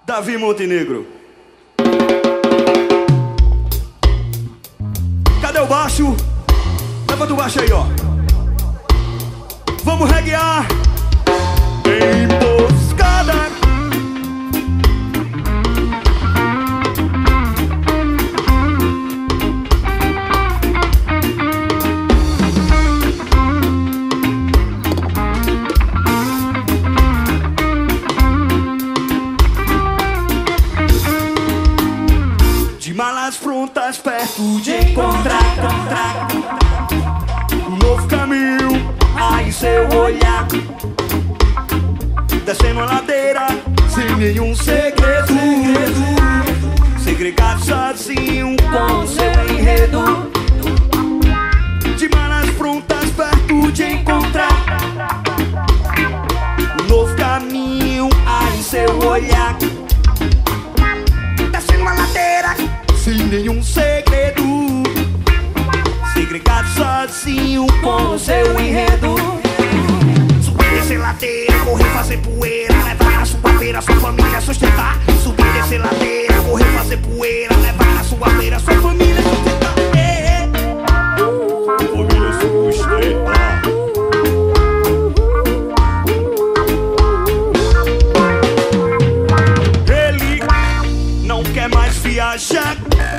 Davi Montenegro. Cadê o baixo? Levanta o baixo aí, ó. Vamos reguear. Emboscada. De malas prontas perto de encontrar um novo caminho aí seu olhar, descendo a ladeira sem nenhum segredo, segregado sozinho com seu enredo. De malas prontas perto de encontrar um novo caminho aí seu olhar, descendo a ladeira sem nenhum segredo, segregado sozinho com seu enredo. Subir, descer ladeira, correr, fazer poeira, levar na sua feira, sua família sustentar. Subir, descer ladeira, correr, fazer poeira, levar na sua feira, sua família sustentar. Família sustentar. Ele não quer mais viajar,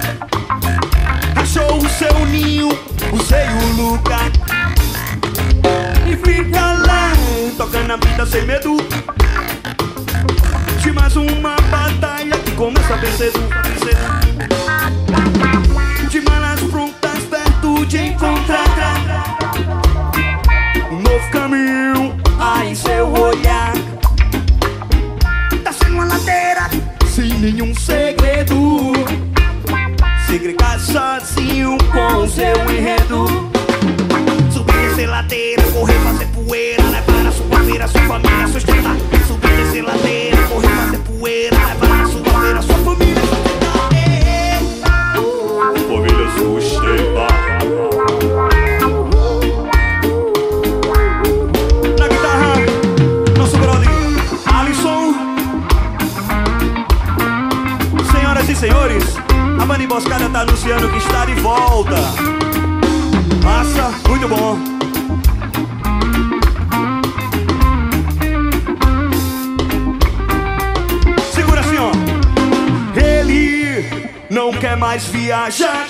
achou o seu ninho, o seu lugar, e fica lá, tocando a vida sem medo, de mais uma batalha que começa bem cedo. De malas prontas perto de encontrar um novo caminho aí seu olhar, descendo uma ladeira sem nenhum segredo, segregado sozinho com seu enredo. Subir, descer ladeira, correr, fazer poeira, levar na sua feira, sua família sustentar. Subir, descer ladeira, correr, fazer poeira, levar na sua feira, sua família sustentar. Família sustentar. Na guitarra, nosso brother Alisson. Senhoras e senhores, a banda Emboscada tá anunciando que está de volta. Massa, muito bom. Segura assim, ó. Ele não quer mais viajar,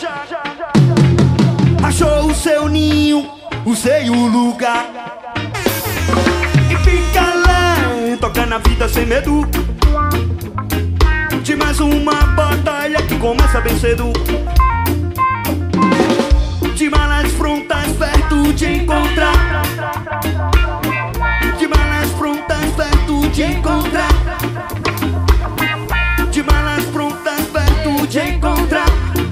achou o seu ninho, o seu lugar, e fica lá, tocando a vida sem medo, de mais uma batalha que começa bem cedo. De malas prontas perto de encontrar, de malas prontas perto de encontrar, de malas prontas perto de encontrar,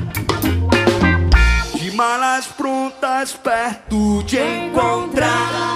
de malas prontas perto de encontrar.